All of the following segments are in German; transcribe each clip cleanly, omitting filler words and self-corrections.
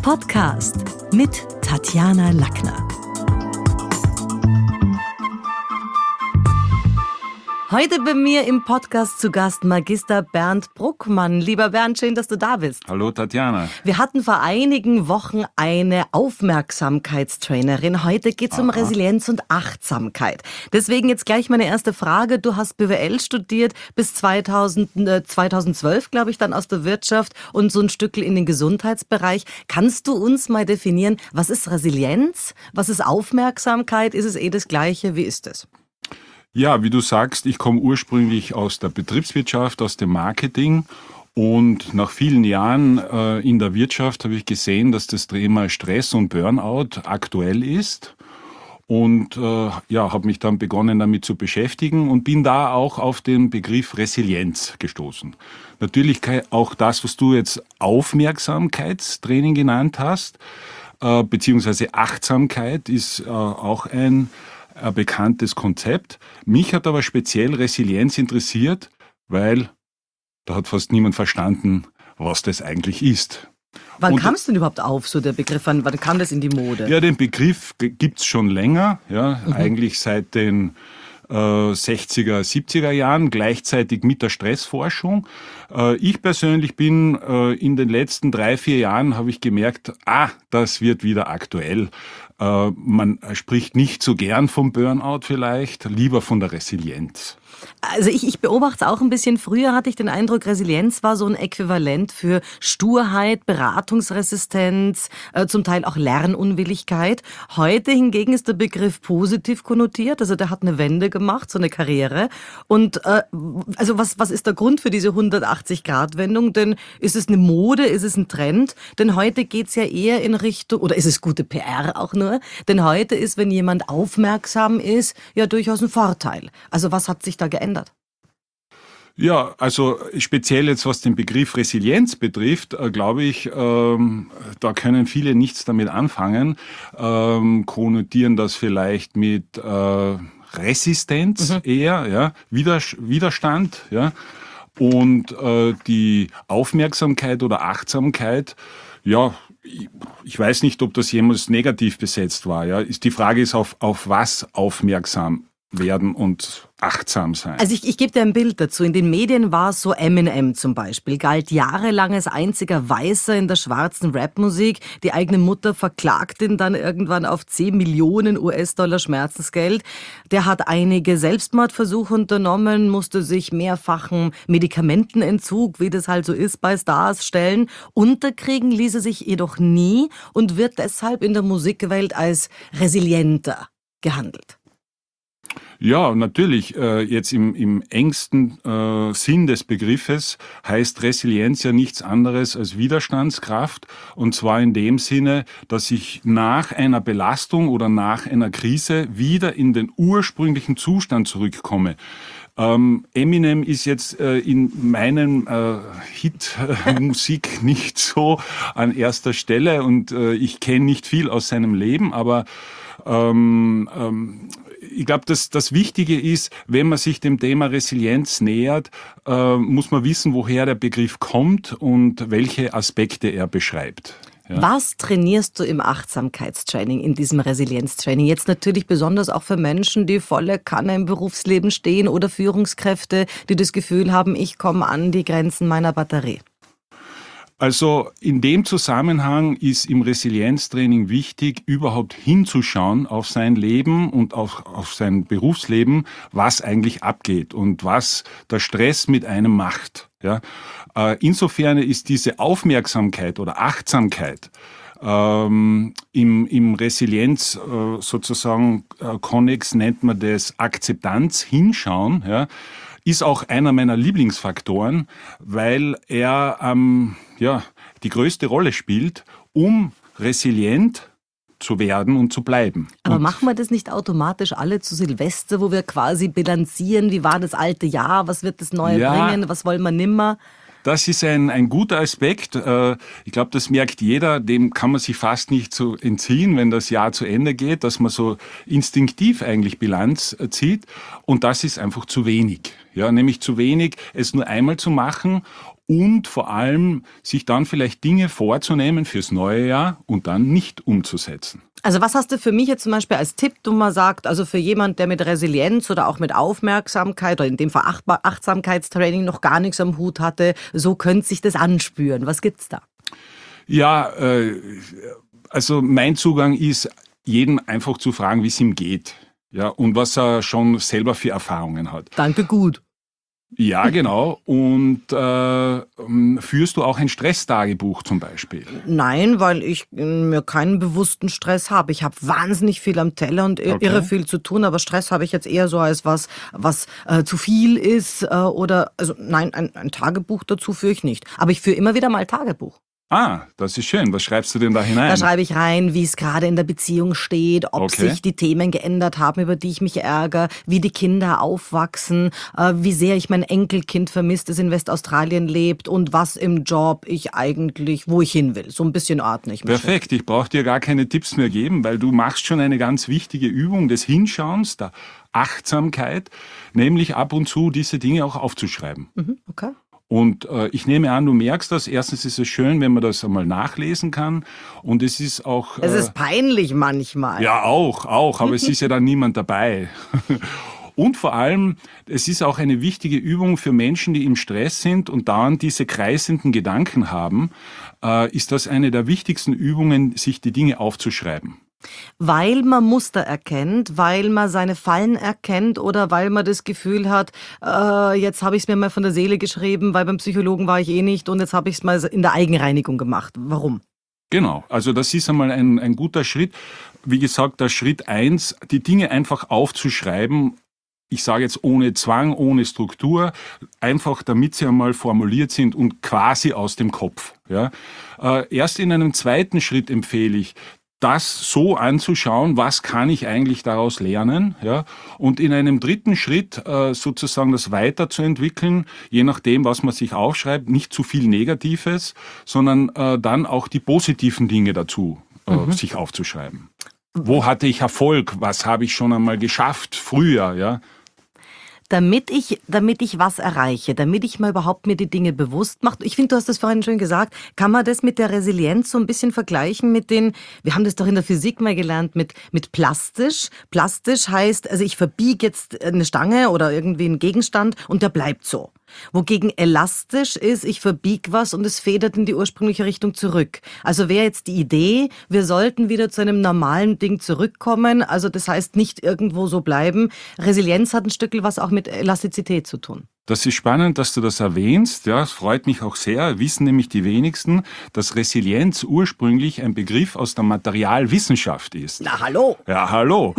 Podcast mit Tatjana Lackner. Heute bei mir im Podcast zu Gast Magister Bernd Bruckmann. Lieber Bernd, schön, dass du da bist. Hallo Tatjana. Wir hatten vor einigen Wochen eine Aufmerksamkeitstrainerin. Heute geht es um Resilienz und Achtsamkeit. Deswegen jetzt gleich meine erste Frage. Du hast BWL studiert bis 2012, glaube ich, dann aus der Wirtschaft und so ein Stückel in den Gesundheitsbereich. Kannst du uns mal definieren, was ist Resilienz? Was ist Aufmerksamkeit? Ist es das Gleiche? Wie ist es? Ja, wie du sagst, ich komme ursprünglich aus der Betriebswirtschaft, aus dem Marketing und nach vielen Jahren in der Wirtschaft habe ich gesehen, dass das Thema Stress und Burnout aktuell ist und habe mich dann begonnen damit zu beschäftigen und bin da auch auf den Begriff Resilienz gestoßen. Natürlich auch das, was du jetzt Aufmerksamkeitstraining genannt hast, beziehungsweise Achtsamkeit ist auch ein bekanntes Konzept. Mich hat aber speziell Resilienz interessiert, weil da hat fast niemand verstanden, was das eigentlich ist. Wann kam es denn überhaupt auf, so der Begriff? Wann kam das in die Mode? Ja, den Begriff gibt's schon länger, eigentlich seit den 60er, 70er Jahren, gleichzeitig mit der Stressforschung. Ich persönlich bin in den letzten 3-4 Jahren, habe ich gemerkt, das wird wieder aktuell. Man spricht nicht so gern vom Burnout vielleicht, lieber von der Resilienz. Also ich beobachte es auch ein bisschen. Früher hatte ich den Eindruck, Resilienz war so ein Äquivalent für Sturheit, Beratungsresistenz, zum Teil auch Lernunwilligkeit. Heute hingegen ist der Begriff positiv konnotiert, also der hat eine Wende gemacht, so eine Karriere. Und also was ist der Grund für diese 180-Grad-Wendung? Denn ist es eine Mode, ist es ein Trend? Denn heute geht's ja eher in Richtung, oder ist es gute PR auch nur? Denn heute ist, wenn jemand aufmerksam ist, ja durchaus ein Vorteil. Also was hat sich da geändert? Ja, also speziell jetzt was den Begriff Resilienz betrifft, glaube ich, da können viele nichts damit anfangen, konnotieren das vielleicht mit Resistenz eher, Widerstand, und die Aufmerksamkeit oder Achtsamkeit, ich weiß nicht, ob das jemals negativ besetzt war. Die Frage ist, auf was aufmerksam werden und achtsam sein. Also ich gebe dir ein Bild dazu. In den Medien war es so, Eminem zum Beispiel galt jahrelang als einziger Weißer in der schwarzen Rapmusik. Die eigene Mutter verklagt ihn dann irgendwann auf 10 Millionen US-Dollar Schmerzensgeld. Der hat einige Selbstmordversuche unternommen, musste sich mehrfachen Medikamentenentzug, wie das halt so ist bei Stars, stellen. Unterkriegen ließ er sich jedoch nie und wird deshalb in der Musikwelt als resilienter gehandelt. Ja, natürlich. Jetzt im engsten Sinn des Begriffes heißt Resilienz ja nichts anderes als Widerstandskraft. Und zwar in dem Sinne, dass ich nach einer Belastung oder nach einer Krise wieder in den ursprünglichen Zustand zurückkomme. Eminem ist jetzt in meinen Hit-Musik nicht so an erster Stelle und ich kenne nicht viel aus seinem Leben, aber ich glaube, das Wichtige ist, wenn man sich dem Thema Resilienz nähert, muss man wissen, woher der Begriff kommt und welche Aspekte er beschreibt. Ja. Was trainierst du im Achtsamkeitstraining, in diesem Resilienztraining? Jetzt natürlich besonders auch für Menschen, die volle Kanne im Berufsleben stehen oder Führungskräfte, die das Gefühl haben, ich komme an die Grenzen meiner Batterie. Also in dem Zusammenhang ist im Resilienztraining wichtig, überhaupt hinzuschauen auf sein Leben und auf sein Berufsleben, was eigentlich abgeht und was der Stress mit einem macht. Ja? Insofern ist diese Aufmerksamkeit oder Achtsamkeit im Resilienz sozusagen Konnex nennt man das Akzeptanz, hinschauen, ist auch einer meiner Lieblingsfaktoren, weil er die größte Rolle spielt, um resilient zu werden und zu bleiben. Aber machen wir das nicht automatisch alle zu Silvester, wo wir quasi bilanzieren, wie war das alte Jahr, was wird das Neue bringen, was wollen wir nimmer? Das ist ein guter Aspekt. Ich glaube, das merkt jeder, dem kann man sich fast nicht so entziehen, wenn das Jahr zu Ende geht, dass man so instinktiv eigentlich Bilanz zieht. Und das ist einfach zu wenig. Ja, nämlich zu wenig, es nur einmal zu machen, und vor allem sich dann vielleicht Dinge vorzunehmen fürs neue Jahr und dann nicht umzusetzen. Also was hast du für mich jetzt zum Beispiel als Tipp, du mal sagt, also für jemand, der mit Resilienz oder auch mit Aufmerksamkeit oder in dem Fall Achtsamkeitstraining noch gar nichts am Hut hatte, so könnte sich das anspüren. Was gibt's da? Ja, also mein Zugang ist, jeden einfach zu fragen, wie es ihm geht. Ja, und was er schon selber für Erfahrungen hat. Danke, gut. Ja, genau. Und führst du auch ein Stresstagebuch zum Beispiel? Nein, weil ich mir keinen bewussten Stress habe. Ich habe wahnsinnig viel am Teller und irre viel zu tun, aber Stress habe ich jetzt eher so als was zu viel ist oder, also nein, ein Tagebuch dazu führe ich nicht. Aber ich führe immer wieder mal Tagebuch. Ah, das ist schön. Was schreibst du denn da hinein? Da schreibe ich rein, wie es gerade in der Beziehung steht, ob sich die Themen geändert haben, über die ich mich ärgere, wie die Kinder aufwachsen, wie sehr ich mein Enkelkind vermisse, das in Westaustralien lebt und was im Job ich eigentlich, wo ich hin will. So ein bisschen ordne ich mich. Perfekt, ich brauche dir gar keine Tipps mehr geben, weil du machst schon eine ganz wichtige Übung des Hinschauens, der Achtsamkeit, nämlich ab und zu diese Dinge auch aufzuschreiben. Okay. Und ich nehme an, du merkst das. Erstens ist es schön, wenn man das einmal nachlesen kann. Und es ist auch... Es ist peinlich manchmal. Ja, auch. Aber es ist ja dann niemand dabei. Und vor allem, es ist auch eine wichtige Übung für Menschen, die im Stress sind und dauernd diese kreisenden Gedanken haben, ist das eine der wichtigsten Übungen, sich die Dinge aufzuschreiben. Weil man Muster erkennt, weil man seine Fallen erkennt oder weil man das Gefühl hat, jetzt habe ich es mir mal von der Seele geschrieben, weil beim Psychologen war ich eh nicht und jetzt habe ich es mal in der Eigenreinigung gemacht. Warum? Genau, also das ist einmal ein guter Schritt. Wie gesagt, der Schritt 1, die Dinge einfach aufzuschreiben. Ich sage jetzt ohne Zwang, ohne Struktur, einfach damit sie einmal formuliert sind und quasi aus dem Kopf. Ja. Erst in einem zweiten Schritt empfehle ich, das so anzuschauen, was kann ich eigentlich daraus lernen, ja, und in einem dritten Schritt sozusagen das weiterzuentwickeln, je nachdem, was man sich aufschreibt, nicht zu viel Negatives, sondern dann auch die positiven Dinge dazu sich aufzuschreiben. Wo hatte ich Erfolg? Was habe ich schon einmal geschafft früher, ja? Damit ich was erreiche, damit ich mal überhaupt mir die Dinge bewusst mache. Ich finde, du hast das vorhin schon gesagt, kann man das mit der Resilienz so ein bisschen vergleichen mit wir haben das doch in der Physik mal gelernt, mit plastisch. Plastisch heißt, also ich verbiege jetzt eine Stange oder irgendwie einen Gegenstand und der bleibt so. Wogegen elastisch ist, ich verbiege was und es federt in die ursprüngliche Richtung zurück. Also wäre jetzt die Idee, wir sollten wieder zu einem normalen Ding zurückkommen. Also das heißt nicht irgendwo so bleiben. Resilienz hat ein Stückel was auch mit Elastizität zu tun. Das ist spannend, dass du das erwähnst. Ja, es freut mich auch sehr. Wissen nämlich die wenigsten, dass Resilienz ursprünglich ein Begriff aus der Materialwissenschaft ist. Na, hallo. Ja, hallo.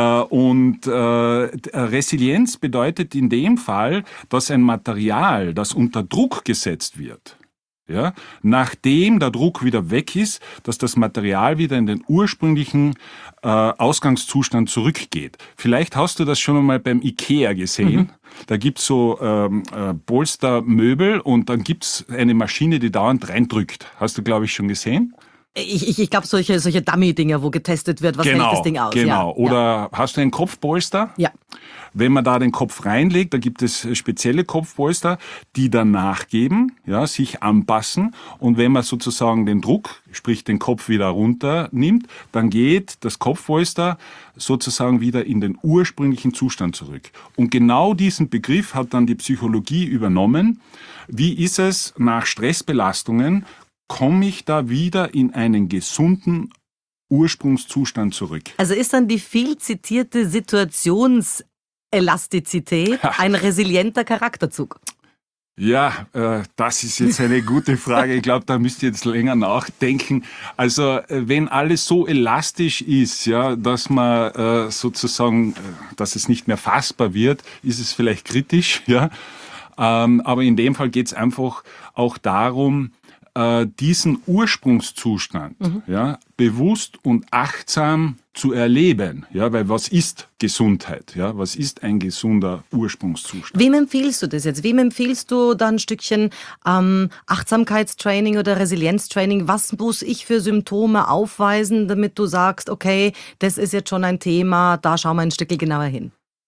Resilienz bedeutet in dem Fall, dass ein Material, das unter Druck gesetzt wird, ja, nachdem der Druck wieder weg ist, dass das Material wieder in den ursprünglichen Ausgangszustand zurückgeht. Vielleicht hast du das schon einmal beim IKEA gesehen. Da gibt's so Polstermöbel und dann gibt's eine Maschine, die dauernd reindrückt. Hast du, glaube ich, schon gesehen? Ich glaube, solche Dummy-Dinger, wo getestet wird, was hält das Ding aus. Genau, ja. Oder hast du ein Kopfpolster? Ja. Wenn man da den Kopf reinlegt, da gibt es spezielle Kopfpolster, die dann nachgeben, ja, sich anpassen. Und wenn man sozusagen den Druck, sprich den Kopf wieder runter nimmt, dann geht das Kopfpolster sozusagen wieder in den ursprünglichen Zustand zurück. Und genau diesen Begriff hat dann die Psychologie übernommen. Wie ist es nach Stressbelastungen? Komme ich da wieder in einen gesunden Ursprungszustand zurück? Also ist dann die viel zitierte Situationselastizität ein resilienter Charakterzug? Ja, das ist jetzt eine gute Frage. Ich glaube, da müsst ihr jetzt länger nachdenken. Also, wenn alles so elastisch ist, ja, dass man sozusagen, dass es nicht mehr fassbar wird, ist es vielleicht kritisch, ja. Aber in dem Fall geht es einfach auch darum, diesen Ursprungszustand ja, bewusst und achtsam zu erleben. Ja, weil was ist Gesundheit? Ja, was ist ein gesunder Ursprungszustand? Wem empfiehlst du das jetzt? Wem empfiehlst du da ein Stückchen Achtsamkeitstraining oder Resilienztraining? Was muss ich für Symptome aufweisen, damit du sagst, okay, das ist jetzt schon ein Thema, da schauen wir ein Stückchen genauer hin?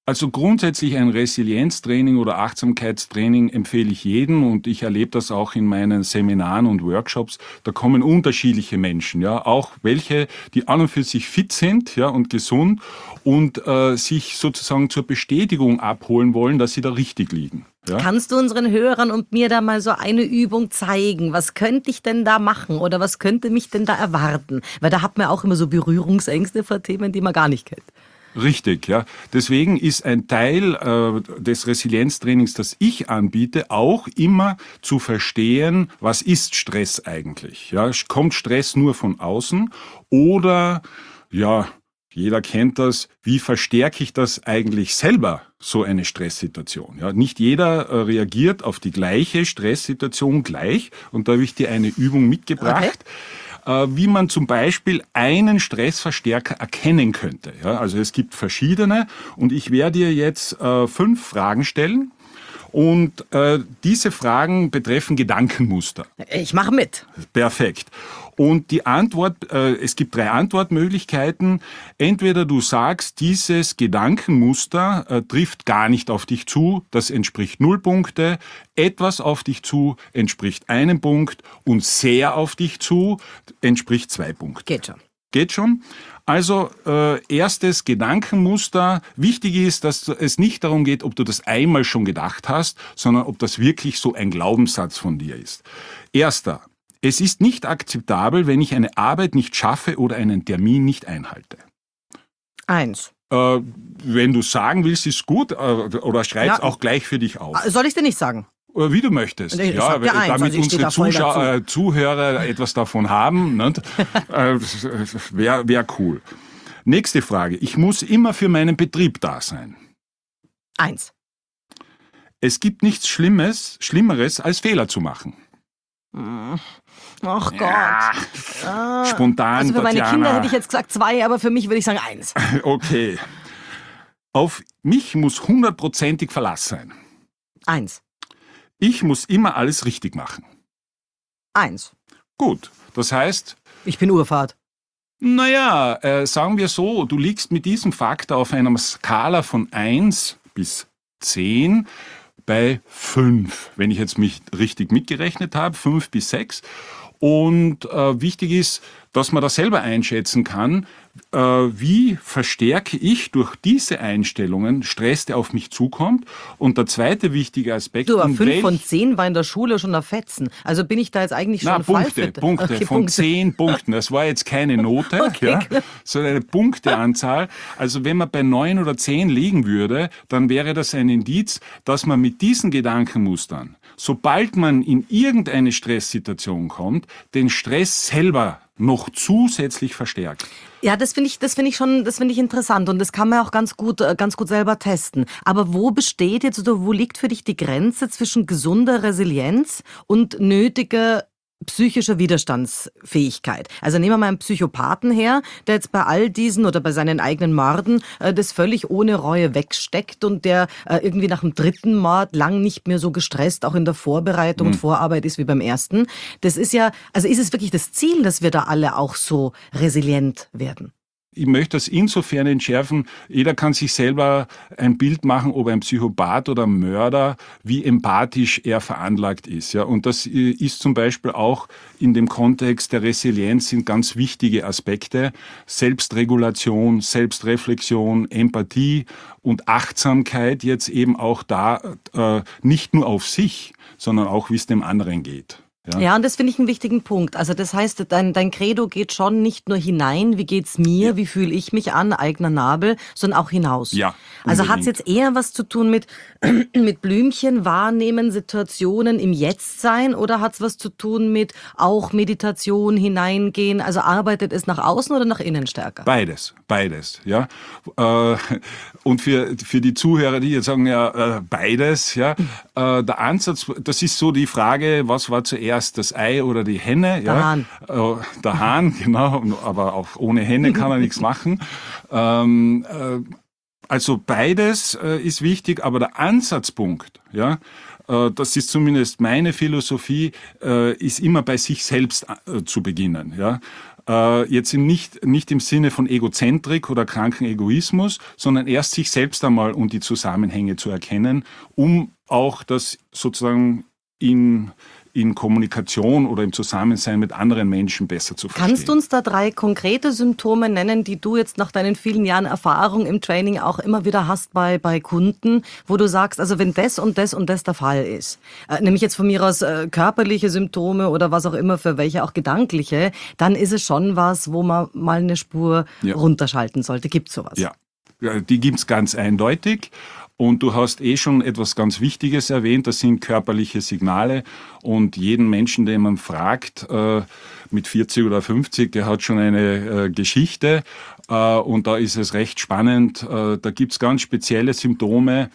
Also grundsätzlich ein Resilienztraining oder Achtsamkeitstraining empfehle ich jedem und ich erlebe das auch in meinen Seminaren und Workshops. Da kommen unterschiedliche Menschen, ja, auch welche, die an und für sich fit sind, ja, und gesund und sich sozusagen zur Bestätigung abholen wollen, dass sie da richtig liegen. Ja? Kannst du unseren Hörern und mir da mal so eine Übung zeigen? Was könnte ich denn da machen oder was könnte mich denn da erwarten? Weil da hat man auch immer so Berührungsängste vor Themen, die man gar nicht kennt. Richtig, ja. Deswegen ist ein Teil des Resilienztrainings, das ich anbiete, auch immer zu verstehen, was ist Stress eigentlich? Ja, kommt Stress nur von außen oder, ja, jeder kennt das, wie verstärke ich das eigentlich selber, so eine Stresssituation? Ja, nicht jeder reagiert auf die gleiche Stresssituation gleich und da habe ich dir eine Übung mitgebracht. Wie man zum Beispiel einen Stressverstärker erkennen könnte. Ja, also es gibt verschiedene und ich werde dir jetzt 5 Fragen stellen und diese Fragen betreffen Gedankenmuster. Ich mache mit. Perfekt. Und die Antwort, es gibt 3 Antwortmöglichkeiten. Entweder du sagst, dieses Gedankenmuster trifft gar nicht auf dich zu, das entspricht 0 Punkte, etwas auf dich zu entspricht 1 Punkt und sehr auf dich zu entspricht 2 Punkte. Geht schon. Geht schon? Also erstes Gedankenmuster. Wichtig ist, dass es nicht darum geht, ob du das einmal schon gedacht hast, sondern ob das wirklich so ein Glaubenssatz von dir ist. Erster. Es ist nicht akzeptabel, wenn ich eine Arbeit nicht schaffe oder einen Termin nicht einhalte. 1. Wenn du sagen willst, ist gut, oder schreib's auch gleich für dich auf. Soll ich dir nicht sagen? Wie du möchtest. Ich Ja, sag dir eins, damit also ich stehe da voll unsere Zuhörer etwas davon haben, wäre cool. Nächste Frage. Ich muss immer für meinen Betrieb da sein. 1. Es gibt nichts Schlimmeres, als Fehler zu machen. Ach Gott. Spontan, Also für meine Tatjana. Kinder hätte ich jetzt gesagt 2, aber für mich würde ich sagen 1. Okay. Auf mich muss 100%ig Verlass sein. 1. Ich muss immer alles richtig machen. 1. Gut, das heißt, Ich bin Urfahrt. naja, sagen wir so, du liegst mit diesem Faktor auf einer Skala von 1 bis 10 bei 5, wenn ich jetzt mich richtig mitgerechnet habe, 5 bis 6. Und wichtig ist, dass man das selber einschätzen kann, wie verstärke ich durch diese Einstellungen Stress, der auf mich zukommt. Und der zweite wichtige Aspekt... Du, aber 5 von 10 war in der Schule schon ein Fetzen. Also bin ich da jetzt eigentlich schon Punkte Okay, von 10 Punkten. Das war jetzt keine Note, Okay. sondern eine Punkteanzahl. Also wenn man bei 9 oder 10 liegen würde, dann wäre das ein Indiz, dass man mit diesen Gedankenmustern, sobald man in irgendeine Stresssituation kommt, den Stress selber noch zusätzlich verstärkt. Ja, das finde ich interessant und das kann man auch ganz gut selber testen. Aber wo besteht jetzt oder wo liegt für dich die Grenze zwischen gesunder Resilienz und nötiger psychischer Widerstandsfähigkeit? Also nehmen wir mal einen Psychopathen her, der jetzt bei all diesen oder bei seinen eigenen Morden das völlig ohne Reue wegsteckt und der irgendwie nach dem 3. Mord lang nicht mehr so gestresst auch in der Vorbereitung und Vorarbeit ist wie beim ersten. Das ist ja, also ist es wirklich das Ziel, dass wir da alle auch so resilient werden? Ich möchte das insofern entschärfen, jeder kann sich selber ein Bild machen, ob ein Psychopath oder ein Mörder, wie empathisch er veranlagt ist. Ja? Und das ist zum Beispiel auch in dem Kontext der Resilienz sind ganz wichtige Aspekte. Selbstregulation, Selbstreflexion, Empathie und Achtsamkeit jetzt eben auch da nicht nur auf sich, sondern auch, wie es dem anderen geht. Ja, und das finde ich einen wichtigen Punkt. Also das heißt, dein Credo geht schon nicht nur hinein, wie geht's mir, wie fühle ich mich an, eigener Nabel, sondern auch hinaus. Ja, also unbedingt. hat's jetzt eher was zu tun mit Blümchen wahrnehmen, Situationen im Jetzt sein oder hat's was zu tun mit auch Meditation hineingehen? Also arbeitet es nach außen oder nach innen stärker? Beides, ja. Und für die Zuhörer, die jetzt sagen, ja, beides, ja, der Ansatz, das ist so die Frage, was war zuerst, das Ei oder die Henne? Der Hahn. Der Hahn, genau, aber auch ohne Henne kann er nichts machen. Also beides ist wichtig, aber der Ansatzpunkt, ja, das ist zumindest meine Philosophie, ist immer bei sich selbst zu beginnen, ja. Jetzt nicht im Sinne von Egozentrik oder kranken Egoismus, sondern erst sich selbst einmal und die Zusammenhänge zu erkennen, um auch das sozusagen in Kommunikation oder im Zusammensein mit anderen Menschen besser zu verstehen. Kannst du uns da 3 konkrete Symptome nennen, die du jetzt nach deinen vielen Jahren Erfahrung im Training auch immer wieder hast bei Kunden, wo du sagst, also wenn das und das und das der Fall ist, nämlich jetzt von mir aus körperliche Symptome oder was auch immer, für welche auch gedankliche, dann ist es schon was, wo man mal eine Spur runterschalten sollte. Gibt's sowas? Ja, die gibt's ganz eindeutig. Und du hast schon etwas ganz Wichtiges erwähnt, das sind körperliche Signale. Und jeden Menschen, den man fragt, mit 40 oder 50, der hat schon eine Geschichte. Und da ist es recht spannend. Da gibt's ganz spezielle Symptome,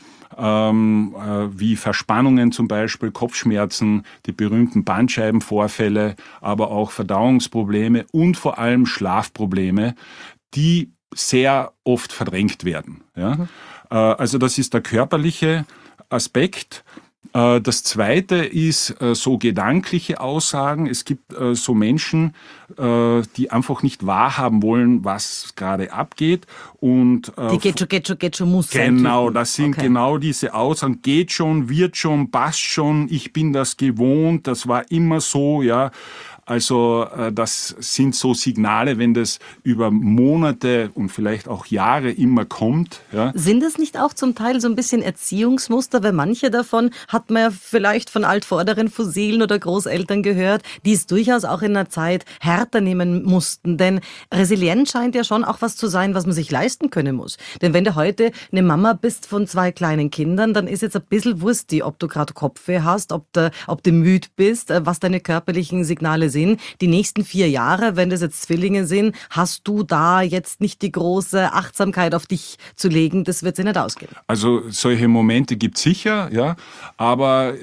wie Verspannungen zum Beispiel, Kopfschmerzen, die berühmten Bandscheibenvorfälle, aber auch Verdauungsprobleme und vor allem Schlafprobleme, die sehr oft verdrängt werden. Ja? Also das ist der körperliche Aspekt. Das zweite ist so gedankliche Aussagen. Es gibt so Menschen, die einfach nicht wahrhaben wollen, was gerade abgeht. Und die geht schon, muss sein. Genau, das sind genau diese Aussagen. Geht schon, wird schon, passt schon, ich bin das gewohnt, das war immer so, ja. Also das sind so Signale, wenn das über Monate und vielleicht auch Jahre immer kommt. Ja. Sind es nicht auch zum Teil so ein bisschen Erziehungsmuster? Weil manche davon hat man ja vielleicht von altvorderen Fossilen oder Großeltern gehört, die es durchaus auch in einer Zeit härter nehmen mussten. Denn Resilienz scheint ja schon auch was zu sein, was man sich leisten können muss. Denn wenn du heute eine Mama bist von 2 kleinen Kindern, dann ist jetzt ein bisschen Wurst, ob du gerade Kopfweh hast, ob du müde bist, was deine körperlichen Signale sind. Die nächsten 4 Jahre, wenn das jetzt Zwillinge sind, hast du da jetzt nicht die große Achtsamkeit auf dich zu legen. Das wird sich nicht ausgehen. Also solche Momente gibt es sicher, ja. Aber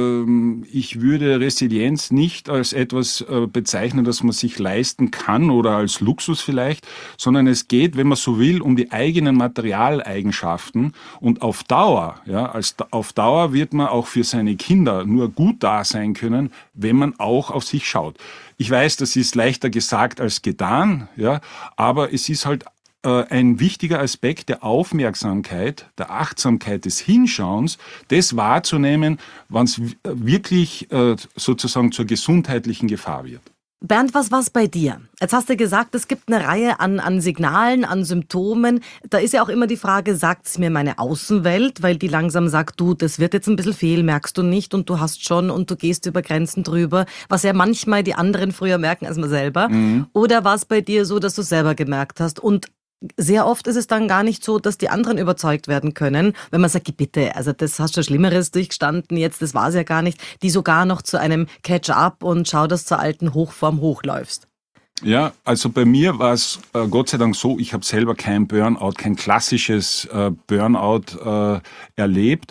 ich würde Resilienz nicht als etwas bezeichnen, das man sich leisten kann oder als Luxus vielleicht, sondern es geht, wenn man so will, um die eigenen Materialeigenschaften und auf Dauer, ja, auf Dauer wird man auch für seine Kinder nur gut da sein können, wenn man auch auf sich schaut. Ich weiß, das ist leichter gesagt als getan, ja, aber es ist halt ein wichtiger Aspekt der Aufmerksamkeit, der Achtsamkeit, des Hinschauens, das wahrzunehmen, wann es wirklich sozusagen zur gesundheitlichen Gefahr wird. Bernd, was war's bei dir? Jetzt hast du gesagt, es gibt eine Reihe an Signalen, an Symptomen. Da ist ja auch immer die Frage, sagt's mir meine Außenwelt, weil die langsam sagt, du, das wird jetzt ein bisschen fehl, merkst du nicht und du hast schon und du gehst über Grenzen drüber, was ja manchmal die anderen früher merken als man selber. Oder war es bei dir so, dass du selber gemerkt hast und sehr oft ist es dann gar nicht so, dass die anderen überzeugt werden können, wenn man sagt, bitte, also das hast du Schlimmeres durchgestanden, jetzt, das war es ja gar nicht, die sogar noch zu einem Catch-up und schau, dass du zur alten Hochform hochläufst. Ja, also bei mir war es Gott sei Dank so, ich habe selber kein Burnout, kein klassisches Burnout erlebt,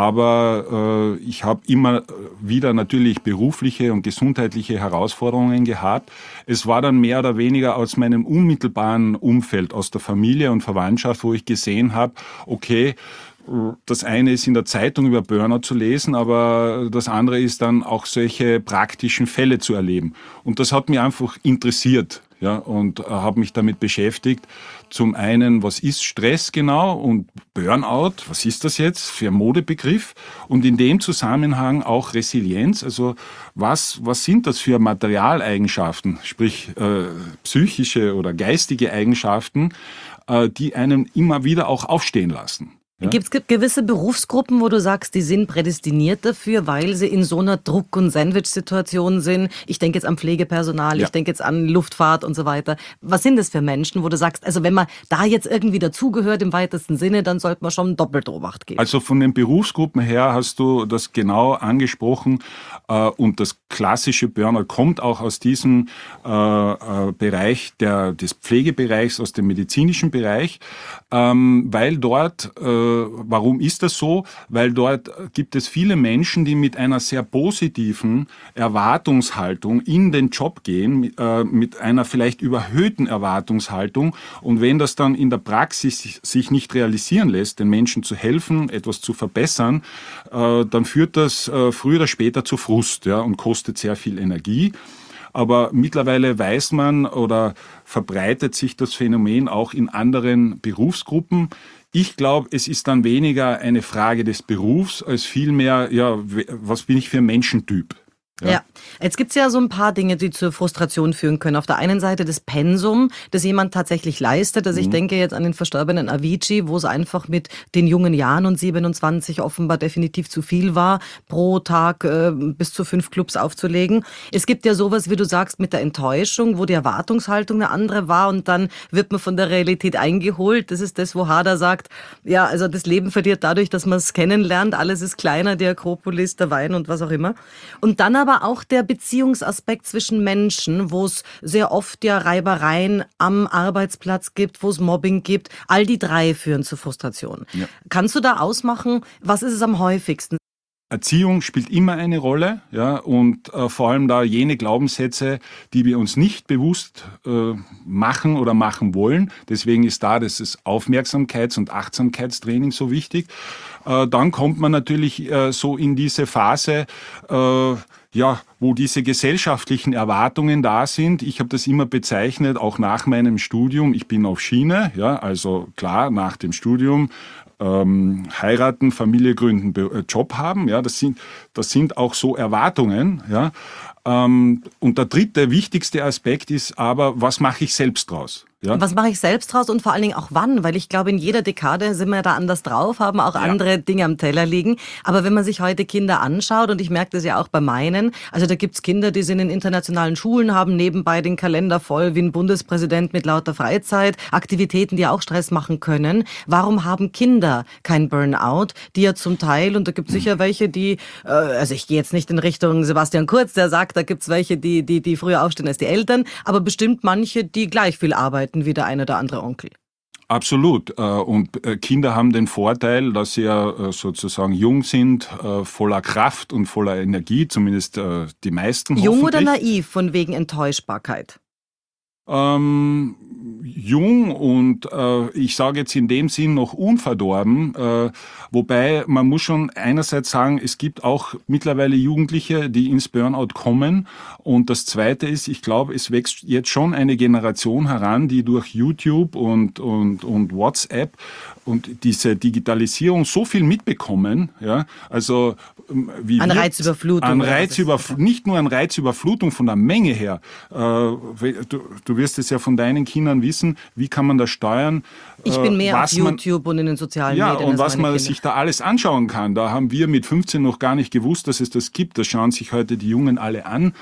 aber ich habe immer wieder natürlich berufliche und gesundheitliche Herausforderungen gehabt. Es war dann mehr oder weniger aus meinem unmittelbaren Umfeld, aus der Familie und Verwandtschaft, wo ich gesehen habe, okay, das eine ist in der Zeitung über Burnout zu lesen, aber das andere ist dann auch solche praktischen Fälle zu erleben. Und das hat mich einfach interessiert, ja, und habe mich damit beschäftigt. Zum einen, was ist Stress genau und Burnout, was ist das jetzt für ein Modebegriff? Und in dem Zusammenhang auch Resilienz, also was sind das für Materialeigenschaften, sprich psychische oder geistige Eigenschaften, die einen immer wieder auch aufstehen lassen? Ja? Gibt es gewisse Berufsgruppen, wo du sagst, die sind prädestiniert dafür, weil sie in so einer Druck- und Sandwich-Situation sind? Ich denke jetzt an Pflegepersonal, ich denke jetzt an Luftfahrt und so weiter. Was sind das für Menschen, wo du sagst, also wenn man da jetzt irgendwie dazugehört im weitesten Sinne, dann sollte man schon doppelt Obacht geben? Also von den Berufsgruppen her hast du das genau angesprochen und das klassische Burnout kommt auch aus diesem Bereich des Pflegebereichs, aus dem medizinischen Bereich, weil dort warum ist das so? Weil dort gibt es viele Menschen, die mit einer sehr positiven Erwartungshaltung in den Job gehen, mit einer vielleicht überhöhten Erwartungshaltung. Und wenn das dann in der Praxis sich nicht realisieren lässt, den Menschen zu helfen, etwas zu verbessern, dann führt das früher oder später zu Frust, ja, und kostet sehr viel Energie. aber mittlerweile weiß man oder verbreitet sich das Phänomen auch in anderen Berufsgruppen. Ich glaube, es ist dann weniger eine Frage des Berufs, als vielmehr, ja, was bin ich für ein Menschentyp? Ja, jetzt gibt's ja so ein paar Dinge, die zur Frustration führen können. Auf der einen Seite das Pensum, das jemand tatsächlich leistet. Also ich denke jetzt an den verstorbenen Avicii, wo es einfach mit den jungen Jahren und 27 offenbar definitiv zu viel war, pro Tag bis zu 5 Clubs aufzulegen. Es gibt ja sowas, wie du sagst, mit der Enttäuschung, wo die Erwartungshaltung eine andere war und dann wird man von der Realität eingeholt. Das ist das, wo Hader sagt, ja, also das Leben verliert dadurch, dass man es kennenlernt. Alles ist kleiner, die Akropolis, der Wein und was auch immer. Und dann aber auch der Beziehungsaspekt zwischen Menschen, wo es sehr oft ja Reibereien am Arbeitsplatz gibt, wo es Mobbing gibt. All die 3 führen zu Frustration. Ja. Kannst du da ausmachen, was ist es am häufigsten? Erziehung spielt immer eine Rolle, ja, und vor allem da jene Glaubenssätze, die wir uns nicht bewusst machen oder machen wollen. Deswegen ist da das Aufmerksamkeits- und Achtsamkeitstraining so wichtig. Dann kommt man natürlich so in diese Phase, wo diese gesellschaftlichen Erwartungen da sind. Ich habe das immer bezeichnet, auch nach meinem Studium. Ich bin auf Schiene, ja, also klar, nach dem Studium heiraten, Familie gründen, Job haben. Ja, das sind auch so Erwartungen. Ja. Und der dritte, wichtigste Aspekt ist aber, was mache ich selbst draus? Ja. Was mache ich selbst draus und vor allen Dingen auch wann? Weil ich glaube, in jeder Dekade sind wir da anders drauf, haben auch andere Dinge am Teller liegen. Aber wenn man sich heute Kinder anschaut, und ich merke das ja auch bei meinen, also da gibt's Kinder, die sind in internationalen Schulen, haben nebenbei den Kalender voll wie ein Bundespräsident mit lauter Freizeit, Aktivitäten, die auch Stress machen können. Warum haben Kinder kein Burnout, die ja zum Teil, und da gibt's sicher welche, die, also ich gehe jetzt nicht in Richtung Sebastian Kurz, der sagt, da gibt's welche, die früher aufstehen als die Eltern, aber bestimmt manche, die gleich viel arbeiten wie der eine oder andere Onkel. Absolut. Und Kinder haben den Vorteil, dass sie ja sozusagen jung sind, voller Kraft und voller Energie, zumindest die meisten. Jung oder naiv von wegen Enttäuschbarkeit? Jung und ich sage jetzt in dem Sinn noch unverdorben, wobei man muss schon einerseits sagen, es gibt auch mittlerweile Jugendliche, die ins Burnout kommen, und das Zweite ist, ich glaube, es wächst jetzt schon eine Generation heran, die durch YouTube und WhatsApp und diese Digitalisierung so viel mitbekommen, ja, also an Reizüberflutung. Nicht nur an Reizüberflutung von der Menge her. Du wirst es ja von deinen Kindern wissen, wie kann man das steuern? Ich bin mehr auf YouTube und in den sozialen Medien. Ja, und was man sich da alles anschauen kann. Da haben wir mit 15 noch gar nicht gewusst, dass es das gibt. Das schauen sich heute die Jungen alle an.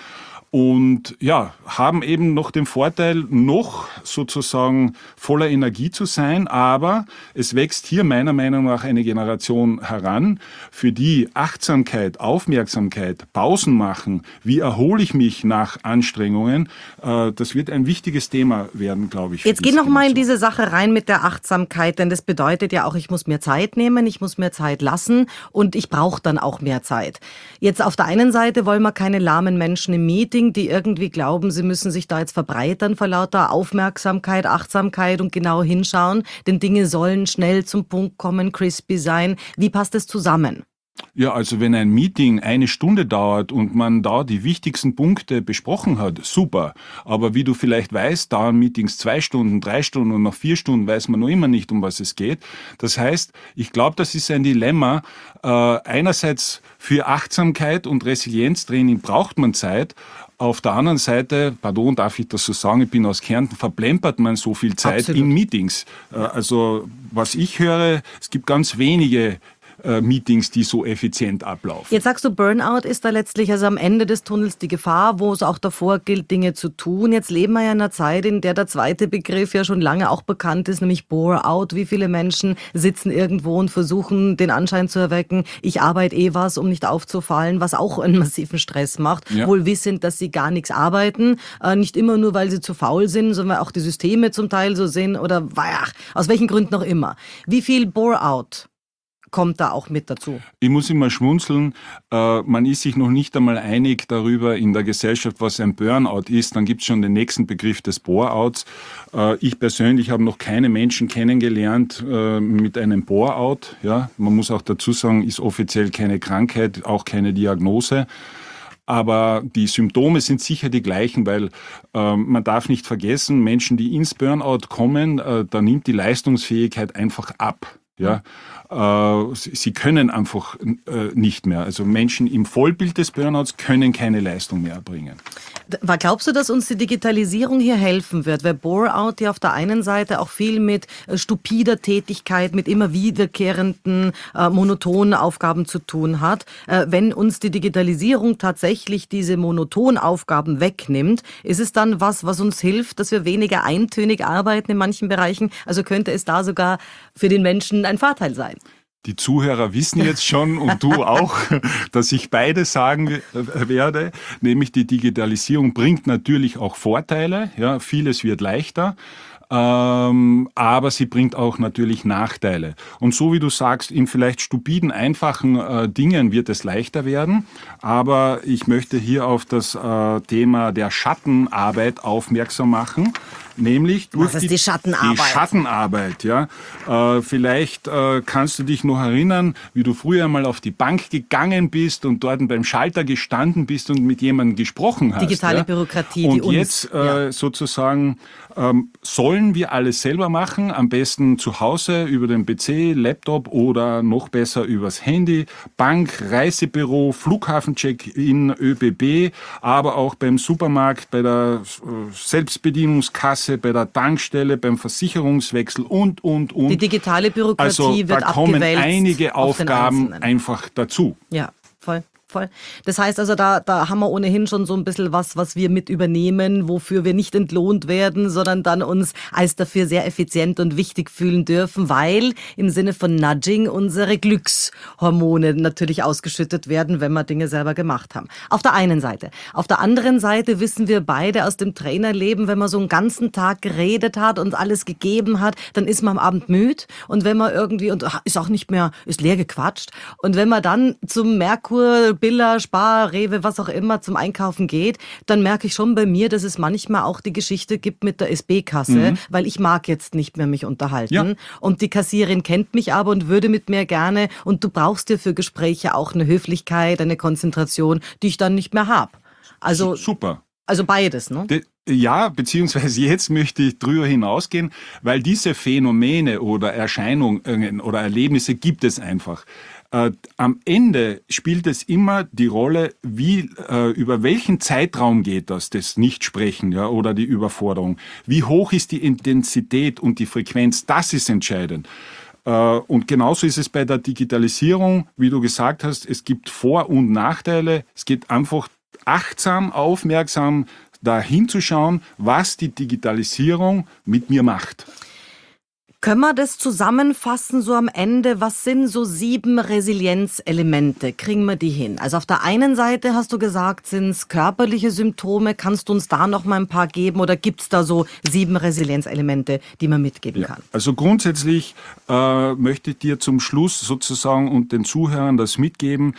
Und ja, haben eben noch den Vorteil, noch sozusagen voller Energie zu sein, aber es wächst hier meiner Meinung nach eine Generation heran, für die Achtsamkeit, Aufmerksamkeit, Pausen machen, wie erhole ich mich nach Anstrengungen, das wird ein wichtiges Thema werden, glaube ich. Jetzt geh noch mal in diese Sache rein mit der Achtsamkeit, denn das bedeutet ja auch, ich muss mir Zeit nehmen, ich muss mir Zeit lassen und ich brauche dann auch mehr Zeit. Jetzt auf der einen Seite wollen wir keine lahmen Menschen im Meeting, die irgendwie glauben, sie müssen sich da jetzt verbreitern vor lauter Aufmerksamkeit, Achtsamkeit und genau hinschauen, denn Dinge sollen schnell zum Punkt kommen, crispy sein. Wie passt es zusammen? Ja, also wenn ein Meeting 1 Stunde dauert und man da die wichtigsten Punkte besprochen hat, super. Aber wie du vielleicht weißt, dauern Meetings 2 Stunden, 3 Stunden und nach 4 Stunden weiß man noch immer nicht, um was es geht. Das heißt, ich glaube, das ist ein Dilemma. Einerseits für Achtsamkeit und Resilienztraining braucht man Zeit. Auf der anderen Seite, pardon, darf ich das so sagen, ich bin aus Kärnten, verplempert man so viel Zeit in Meetings. Also was ich höre, es gibt ganz wenige Meetings, die so effizient ablaufen. Jetzt sagst du, Burnout ist da letztlich also am Ende des Tunnels die Gefahr, wo es auch davor gilt, Dinge zu tun. Jetzt leben wir ja in einer Zeit, in der der zweite Begriff ja schon lange auch bekannt ist, nämlich Bore-out. Wie viele Menschen sitzen irgendwo und versuchen, den Anschein zu erwecken, ich arbeite was, um nicht aufzufallen, was auch einen massiven Stress macht. Ja. Wohl wissend, dass sie gar nichts arbeiten. Nicht immer nur, weil sie zu faul sind, sondern weil auch die Systeme zum Teil so sind oder aus welchen Gründen auch immer. Wie viel Bore-out kommt da auch mit dazu? Ich muss immer schmunzeln. Man ist sich noch nicht einmal einig darüber in der Gesellschaft, was ein Burnout ist. Dann gibt es schon den nächsten Begriff des Bore-outs. Ich persönlich habe noch keine Menschen kennengelernt mit einem Bore-out. Ja, man muss auch dazu sagen, ist offiziell keine Krankheit, auch keine Diagnose. aber die Symptome sind sicher die gleichen, weil man darf nicht vergessen, Menschen, die ins Burnout kommen, da nimmt die Leistungsfähigkeit einfach ab. Ja, sie können einfach nicht mehr. Also Menschen im Vollbild des Burnouts können keine Leistung mehr erbringen. Glaubst du, dass uns die Digitalisierung hier helfen wird? Weil Bore-out ja auf der einen Seite auch viel mit stupider Tätigkeit, mit immer wiederkehrenden, monotonen Aufgaben zu tun hat. Wenn uns die Digitalisierung tatsächlich diese monotonen Aufgaben wegnimmt, ist es dann was uns hilft, dass wir weniger eintönig arbeiten in manchen Bereichen? Also könnte es da sogar für den Menschen ein Vorteil sein? Die Zuhörer wissen jetzt schon und du auch, dass ich beides sagen werde, nämlich die Digitalisierung bringt natürlich auch Vorteile, ja, vieles wird leichter. Aber sie bringt auch natürlich Nachteile. Und so wie du sagst, in vielleicht stupiden, einfachen Dingen wird es leichter werden. Aber ich möchte hier auf das Thema der Schattenarbeit aufmerksam machen. Nämlich durch die Schattenarbeit. Die Schattenarbeit, ja. Vielleicht kannst du dich noch erinnern, wie du früher mal auf die Bank gegangen bist und dort beim Schalter gestanden bist und mit jemandem gesprochen hast. Digitale Bürokratie, und die uns... jetzt sozusagen sollen wir alles selber machen, am besten zu Hause über den PC, Laptop oder noch besser übers Handy, Bank, Reisebüro, Flughafencheck-in, ÖBB, aber auch beim Supermarkt, bei der Selbstbedienungskasse, bei der Tankstelle, beim Versicherungswechsel und. Die digitale Bürokratie also, wird da kommen abgewälzt einige auf den Aufgaben Einzelnen. einfach dazu. Ja, voll. Das heißt also, da haben wir ohnehin schon so ein bisschen was wir mit übernehmen, wofür wir nicht entlohnt werden, sondern dann uns als dafür sehr effizient und wichtig fühlen dürfen, weil im Sinne von Nudging unsere Glückshormone natürlich ausgeschüttet werden, wenn wir Dinge selber gemacht haben. Auf der einen Seite. Auf der anderen Seite wissen wir beide aus dem Trainerleben, wenn man so einen ganzen Tag geredet hat und alles gegeben hat, dann ist man am Abend müde und wenn man irgendwie, und ist auch nicht mehr, ist leer gequatscht, und wenn man dann zum Merkur, Billa, Spar, Rewe, was auch immer zum Einkaufen geht, dann merke ich schon bei mir, dass es manchmal auch die Geschichte gibt mit der SB-Kasse, weil ich mag jetzt nicht mehr mich unterhalten. Ja. Und die Kassierin kennt mich aber und würde mit mir gerne, und du brauchst dir für Gespräche auch eine Höflichkeit, eine Konzentration, die ich dann nicht mehr habe. Also, Super. Also beides, ne? Ja, beziehungsweise jetzt möchte ich drüber hinausgehen, weil diese Phänomene oder Erscheinungen oder Erlebnisse gibt es einfach. Am Ende spielt es immer die Rolle, über welchen Zeitraum geht das Nichtsprechen, ja, oder die Überforderung. Wie hoch ist die Intensität und die Frequenz? Das ist entscheidend. Und genauso ist es bei der Digitalisierung, wie du gesagt hast, es gibt Vor- und Nachteile. Es geht einfach achtsam, aufmerksam dahin zu schauen, was die Digitalisierung mit mir macht. Können wir das zusammenfassen so am Ende? Was sind so 7 Resilienzelemente? Kriegen wir die hin? Also auf der einen Seite hast du gesagt, sind es körperliche Symptome. Kannst du uns da noch mal ein paar geben oder gibt es da so 7 Resilienzelemente, die man mitgeben kann? Also grundsätzlich möchte ich dir zum Schluss sozusagen und den Zuhörern das mitgeben,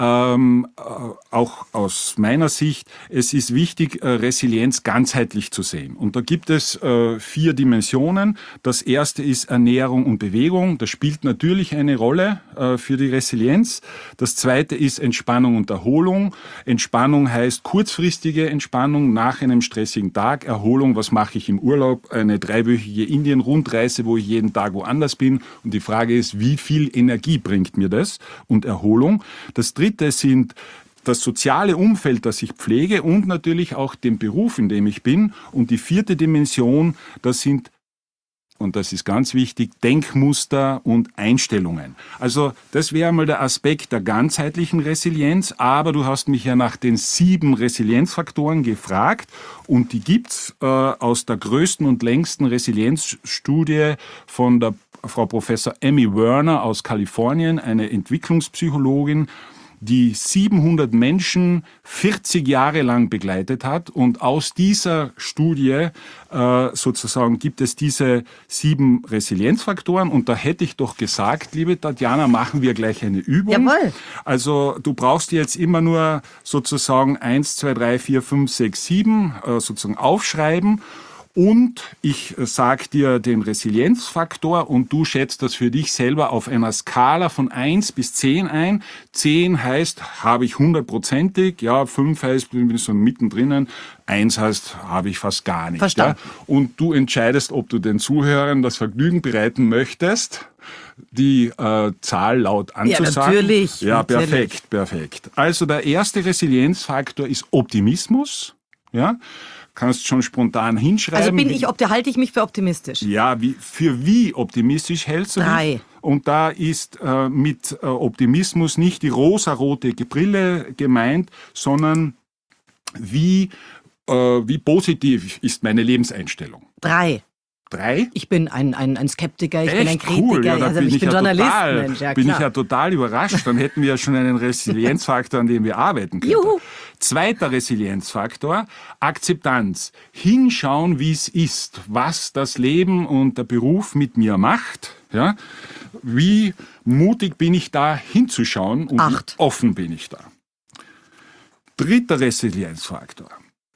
auch aus meiner Sicht, es ist wichtig, Resilienz ganzheitlich zu sehen. Und da gibt es 4 Dimensionen. Das erste ist Ernährung und Bewegung. Das spielt natürlich eine Rolle für die Resilienz. Das zweite ist Entspannung und Erholung. Entspannung heißt kurzfristige Entspannung nach einem stressigen Tag. Erholung, was mache ich im Urlaub? Eine 3-wöchige Indien-Rundreise, wo ich jeden Tag woanders bin. Und die Frage ist, wie viel Energie bringt mir das? Und Erholung. Das dritte sind das soziale Umfeld, das ich pflege und natürlich auch den Beruf, in dem ich bin. Und die 4. Dimension, das sind, und das ist ganz wichtig, Denkmuster und Einstellungen. Also das wäre mal der Aspekt der ganzheitlichen Resilienz, aber du hast mich ja nach den 7 Resilienzfaktoren gefragt und die gibt's aus der größten und längsten Resilienzstudie von der Frau Professor Amy Werner aus Kalifornien, eine Entwicklungspsychologin, die 700 Menschen 40 Jahre lang begleitet hat. Und aus dieser Studie sozusagen gibt es diese 7 Resilienzfaktoren. Und da hätte ich doch gesagt, liebe Tatjana, machen wir gleich eine Übung. Jawohl. Also du brauchst jetzt immer nur sozusagen 1, 2, 3, 4, 5, 6, 7 sozusagen aufschreiben. Und ich sage dir den Resilienzfaktor und du schätzt das für dich selber auf einer Skala von 1 bis 10 ein. 10 heißt, habe ich 100%ig, ja, 5 heißt, bin ich so mittendrin, 1 heißt, habe ich fast gar nicht. Verstanden. Ja? Und du entscheidest, ob du den Zuhörern das Vergnügen bereiten möchtest, die Zahl laut anzusagen. Ja, natürlich. Ja, natürlich. perfekt. Also der erste Resilienzfaktor ist Optimismus, ja. Kannst schon spontan hinschreiben. Also halte ich mich für optimistisch? Ja, wie optimistisch hältst du 3. dich? Und da ist mit Optimismus nicht die rosarote Brille gemeint, sondern wie positiv ist meine Lebenseinstellung. 3. 3? Ich bin ein Skeptiker, ich bin ein Echt Kritiker, cool. Ja, also ich bin Journalist, Mensch, ja bin klar. ich ja total überrascht. Dann hätten wir ja schon einen Resilienzfaktor, an dem wir arbeiten können. Juhu. Zweiter Resilienzfaktor, Akzeptanz. Hinschauen, wie es ist, was das Leben und der Beruf mit mir macht. Ja? Wie mutig bin ich da hinzuschauen und 8. wie offen bin ich da. Dritter Resilienzfaktor.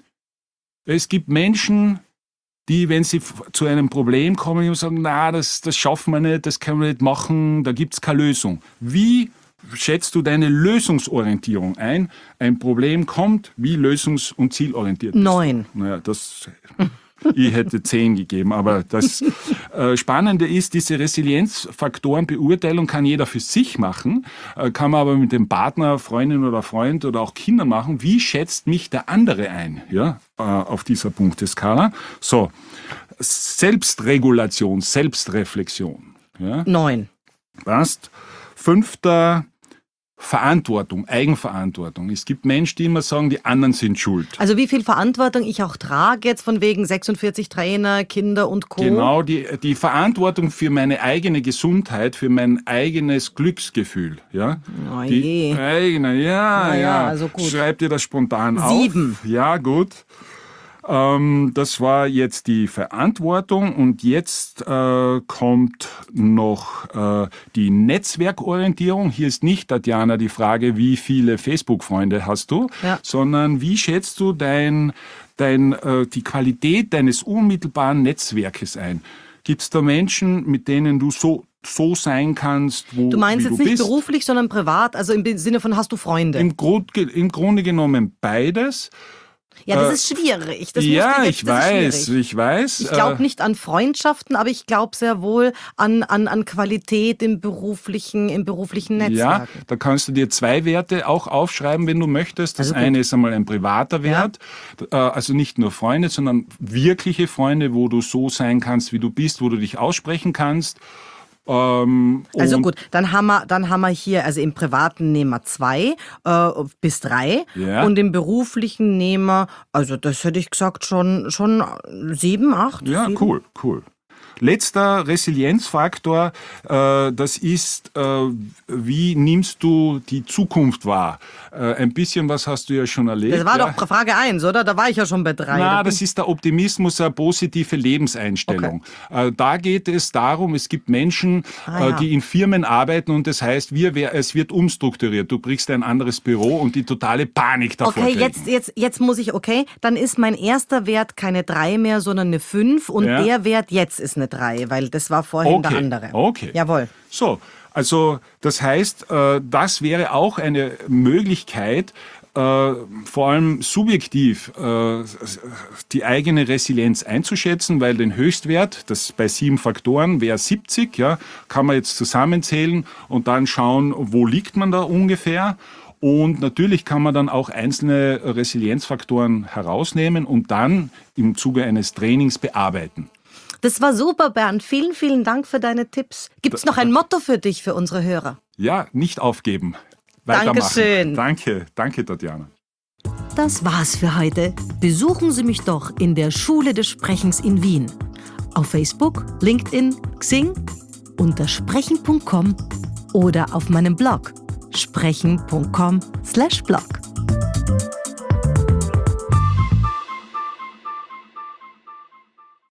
Es gibt Menschen, die, wenn sie zu einem Problem kommen, immer sagen, na, das schaffen wir nicht, das können wir nicht machen, da gibt's keine Lösung. Wie schätzt du deine Lösungsorientierung ein? Ein Problem kommt, wie lösungs- und zielorientiert bist du? 9. Naja, ich hätte 10 gegeben, aber das Spannende ist, diese Resilienzfaktorenbeurteilung kann jeder für sich machen, kann man aber mit dem Partner, Freundin oder Freund oder auch Kindern machen. Wie schätzt mich der andere ein, ja, auf dieser Punkteskala? So, Selbstregulation, Selbstreflexion. Ja, 9. passt. 5. Verantwortung, Eigenverantwortung. Es gibt Menschen, die immer sagen, die anderen sind schuld. Also wie viel Verantwortung ich auch trage, jetzt von wegen 46 Trainer, Kinder und Co. Genau, die Verantwortung für meine eigene Gesundheit, für mein eigenes Glücksgefühl. Ja? Oh Die je. eigene, ja. also gut. Schreib dir das spontan 7. auf. Ja, gut. Das war jetzt die Verantwortung und jetzt kommt noch die Netzwerkorientierung. Hier ist nicht, Tatjana, die Frage, wie viele Facebook-Freunde hast du, Ja. sondern wie schätzt du die Qualität deines unmittelbaren Netzwerkes ein? Gibt es da Menschen, mit denen du so sein kannst, Du meinst wie jetzt du nicht bist? beruflich, sondern privat, also im Sinne von hast du Freunde? Im Grunde genommen beides. Ja, das ist schwierig. Das Ja, musst du ich jetzt, das ist schwierig. ich weiß. Ich glaube nicht an Freundschaften, aber ich glaube sehr wohl an Qualität im beruflichen Ja, Netzwerk. da kannst du dir 2 Werte auch aufschreiben, wenn du möchtest. Das Also gut. eine ist einmal ein privater Wert, also nicht nur Freunde, sondern wirkliche Freunde, wo du so sein kannst, wie du bist, wo du dich aussprechen kannst. Also gut, dann haben wir hier, also im Privaten nehmen wir 2 bis 3 Ja. und im Beruflichen nehmen wir, also das hätte ich gesagt, schon 7, 8. Ja, 7. cool. Letzter Resilienzfaktor, das ist, wie nimmst du die Zukunft wahr? Ein bisschen was hast du ja schon erlebt. Das war ja. doch Frage 1, oder? Da war ich ja schon bei 3. Na, das ist der Optimismus, eine positive Lebenseinstellung. Da geht es darum, es gibt Menschen, ja. die in Firmen arbeiten und das heißt, es wird umstrukturiert. Du kriegst ein anderes Büro und die totale Panik davor Okay, kriegen. jetzt muss ich, dann ist mein erster Wert keine 3 mehr, sondern eine 5 und Ja. der Wert jetzt ist eine 3, weil das war vorhin der andere. Okay. Jawohl. So, also das heißt, das wäre auch eine Möglichkeit, vor allem subjektiv die eigene Resilienz einzuschätzen, weil den Höchstwert, das bei 7 Faktoren wäre 70, ja, kann man jetzt zusammenzählen und dann schauen, wo liegt man da ungefähr. Und natürlich kann man dann auch einzelne Resilienzfaktoren herausnehmen und dann im Zuge eines Trainings bearbeiten. Das war super, Bernd. Vielen, vielen Dank für deine Tipps. Gibt es noch ein Motto für dich, für unsere Hörer? Ja, nicht aufgeben. Weitermachen. Dankeschön. Danke, Tatjana. Das war's für heute. Besuchen Sie mich doch in der Schule des Sprechens in Wien. Auf Facebook, LinkedIn, Xing, unter sprechen.com oder auf meinem Blog sprechen.com/blog.